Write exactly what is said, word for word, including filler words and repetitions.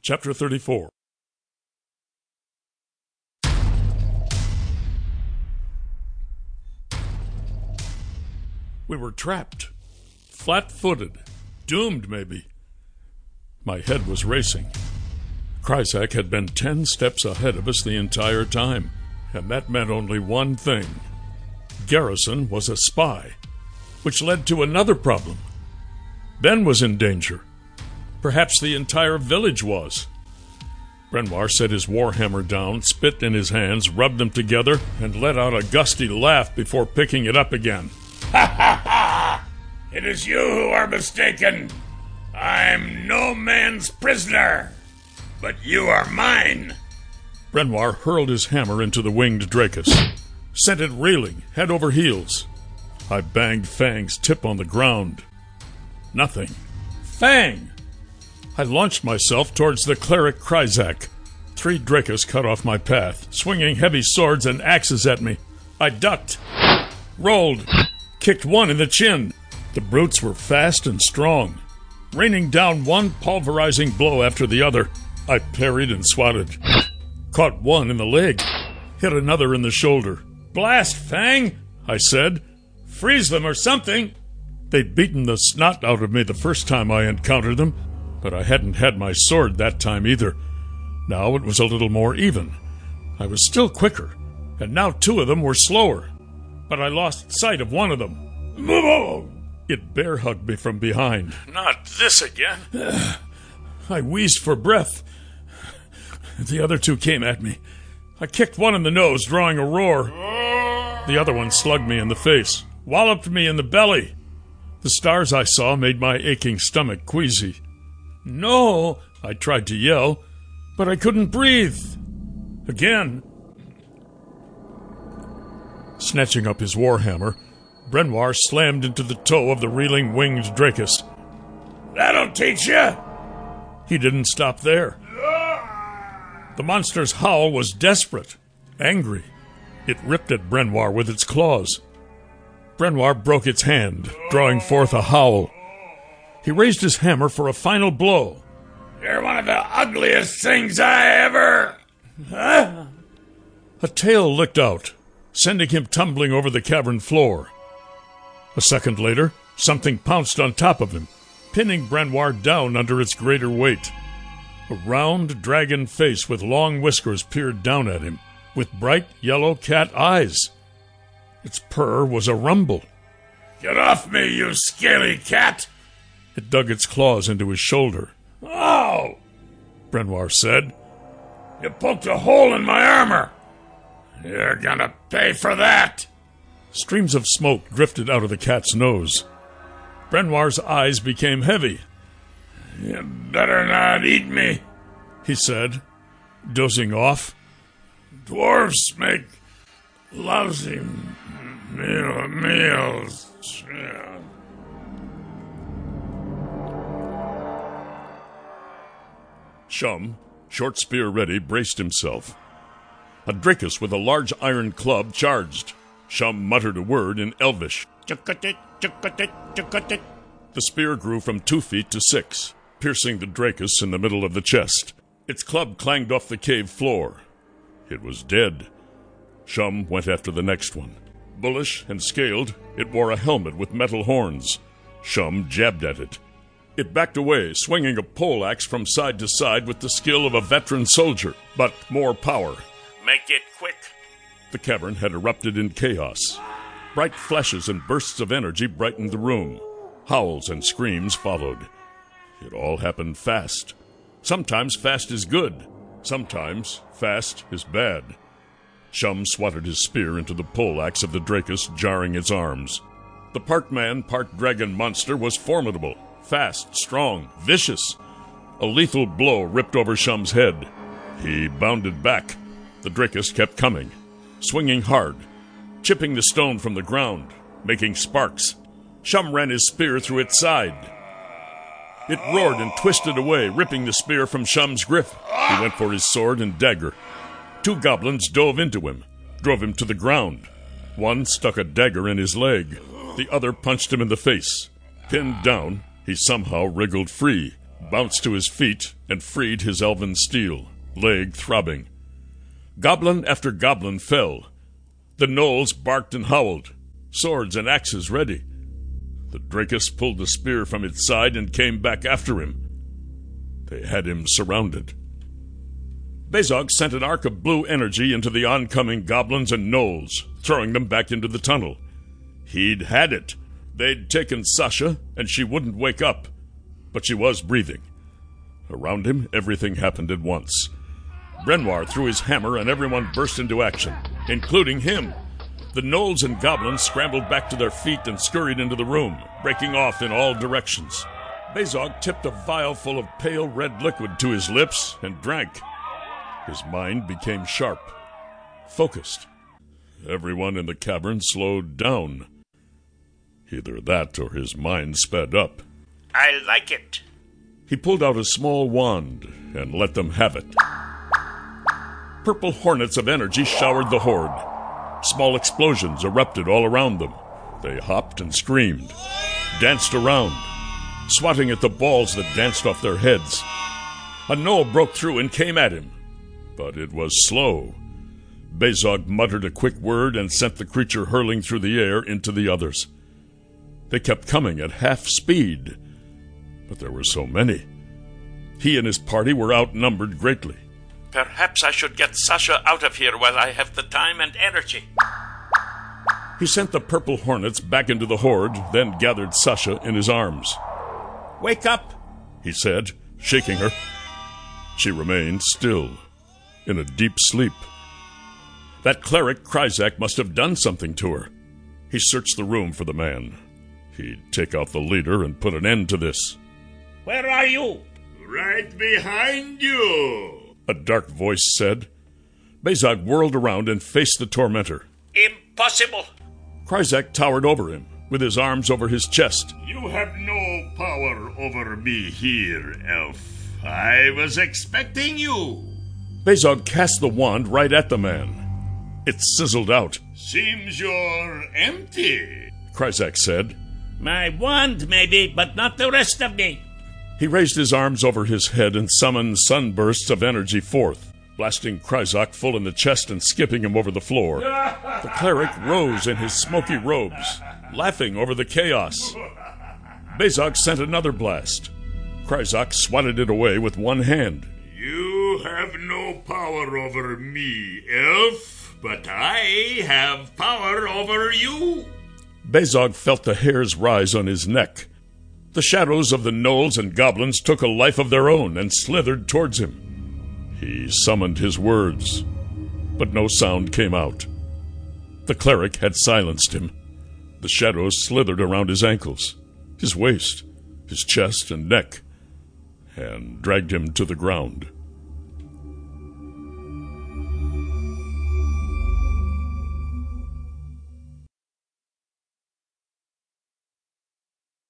Chapter thirty-four. We were trapped, flat-footed, doomed maybe. My head was racing. Kryzak had been ten steps ahead of us the entire time, and that meant only one thing. Garrison was a spy, which led to another problem. Ben was in danger. Perhaps the entire village was. Brenoir set his warhammer down, spit in his hands, rubbed them together, and let out a gusty laugh before picking it up again. Ha ha ha! It is you who are mistaken. I'm no man's prisoner, but you are mine. Brenoir hurled his hammer into the winged Dracus, sent it reeling, head over heels. I banged Fang's tip on the ground. Nothing. Fang! I launched myself towards the cleric Kryzak. Three Dracus cut off my path, swinging heavy swords and axes at me. I ducked, rolled, kicked one in the chin. The brutes were fast and strong. Raining down one pulverizing blow after the other, I parried and swatted. Caught one in the leg, hit another in the shoulder. Blast, Fang, I said. Freeze them or something. They'd beaten the snot out of me the first time I encountered them, but I hadn't had my sword that time either. Now it was a little more even. I was still quicker, and now two of them were slower. But I lost sight of one of them. Move on! It bear-hugged me from behind. Not this again. I wheezed for breath. The other two came at me. I kicked one in the nose, drawing a roar. The other one slugged me in the face, walloped me in the belly. The stars I saw made my aching stomach queasy. No, I tried to yell, but I couldn't breathe. Again. Snatching up his warhammer, Brenoir slammed into the toe of the reeling winged Dracus. That'll teach you! He didn't stop there. The monster's howl was desperate, angry. It ripped at Brenoir with its claws. Brenoir broke its hand, drawing forth a howl. He raised his hammer for a final blow. You're one of the ugliest things I ever... Huh? A tail licked out, sending him tumbling over the cavern floor. A second later, something pounced on top of him, pinning Brenoir down under its greater weight. A round dragon face with long whiskers peered down at him, with bright yellow cat eyes. Its purr was a rumble. Get off me, you scaly cat! It dug its claws into his shoulder. Oh! Brenoir said. You poked a hole in my armor. You're gonna pay for that. Streams of smoke drifted out of the cat's nose. Brenoir's eyes became heavy. You better not eat me, he said, dozing off. Dwarfs make lousy meal, meals. Shum, short spear ready, braced himself. A Dracus with a large iron club charged. Shum muttered a word in Elvish. The spear grew from two feet to six, piercing the Dracus in the middle of the chest. Its club clanged off the cave floor. It was dead. Shum went after the next one. Bullish and scaled, it wore a helmet with metal horns. Shum jabbed at it. It backed away, swinging a poleaxe from side to side with the skill of a veteran soldier, but more power. Make it quick. The cavern had erupted in chaos. Bright flashes and bursts of energy brightened the room. Howls and screams followed. It all happened fast. Sometimes fast is good. Sometimes fast is bad. Shum swatted his spear into the poleaxe of the Dracus, jarring its arms. The part man, part dragon monster was formidable, fast, strong, vicious. A lethal blow ripped over Shum's head. He bounded back. The Dracus kept coming, swinging hard, chipping the stone from the ground, making sparks. Shum ran his spear through its side. It roared and twisted away, ripping the spear from Shum's grip. He went for his sword and dagger. Two goblins dove into him, drove him to the ground. One stuck a dagger in his leg. The other punched him in the face. Pinned down, he somehow wriggled free. bounced to his feet, and freed his elven steel, leg throbbing. Goblin after goblin fell. The gnolls barked and howled, swords and axes ready. The Drakus pulled the spear from its side and came back after him. They had him surrounded. Bezog sent an arc of blue energy into the oncoming goblins and gnolls, throwing them back into the tunnel. He'd had it. They'd taken Sasha, and she wouldn't wake up. But she was breathing. Around him, everything happened at once. Brenoir threw his hammer, and everyone burst into action, including him. The gnolls and goblins scrambled back to their feet and scurried into the room, breaking off in all directions. Bezog tipped a vial full of pale red liquid to his lips and drank. His mind became sharp, focused. Everyone in the cavern slowed down. Either that or his mind sped up. I like it. He pulled out a small wand and let them have it. Purple hornets of energy showered the horde. Small explosions erupted all around them. They hopped and screamed, danced around, swatting at the balls that danced off their heads. A gnoll broke through and came at him, but it was slow. Bezog muttered a quick word and sent the creature hurling through the air into the others. They kept coming at half speed, but there were so many. He and his party were outnumbered greatly. Perhaps I should get Sasha out of here while I have the time and energy. He sent the purple hornets back into the horde, then gathered Sasha in his arms. "Wake up," he said, shaking her. She remained still, in a deep sleep. That cleric Kryzak must have done something to her. He searched the room for the man. He'd take out the leader and put an end to this. Where are you? Right behind you, a dark voice said. Bezog whirled around and faced the tormentor. Impossible! Kryzak towered over him, with his arms over his chest. You have no power over me here, elf. I was expecting you. Bezog cast the wand right at the man. It sizzled out. Seems you're empty, Kryzak said. My wand, maybe, but not the rest of me. He raised his arms over his head and summoned sunbursts of energy forth, blasting Kryzak full in the chest and skipping him over the floor. The cleric rose in his smoky robes, laughing over the chaos. Bezog sent another blast. Kryzak swatted it away with one hand. You have no power over me, elf, but I have power over you. Bezog felt the hairs rise on his neck. The shadows of the gnolls and goblins took a life of their own and slithered towards him. He summoned his words, but no sound came out. The cleric had silenced him. The shadows slithered around his ankles, his waist, his chest and neck, and dragged him to the ground.